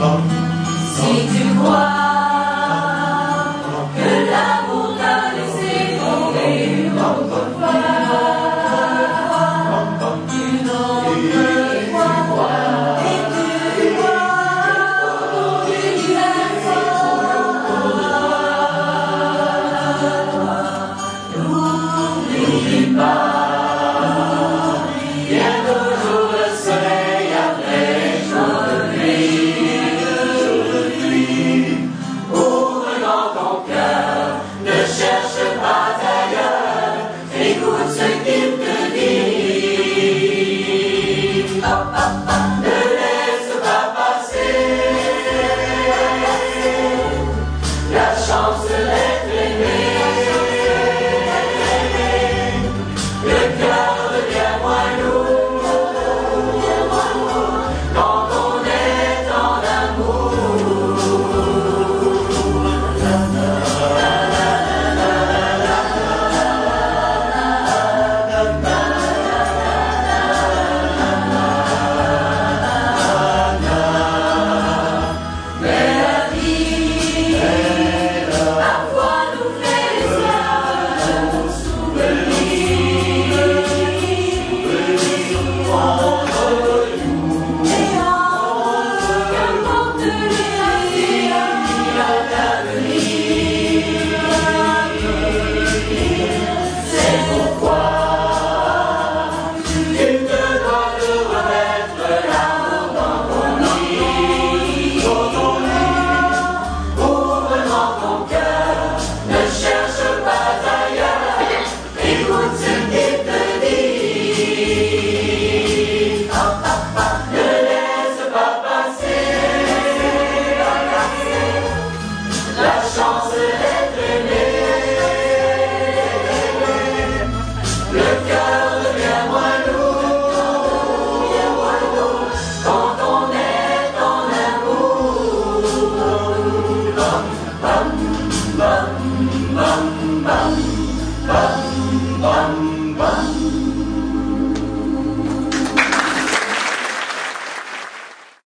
Si tu crois que l'amour t'a laissé tomber autrefois, une autre fois, et tu vois l'univers n'oublie pas. Écoute ce qu'il te dit. Ne laisse pas passer la chance d'être aimé. Le cœur devient moins lourd quand on est en amour. Bum, bum, bum, bum, bum.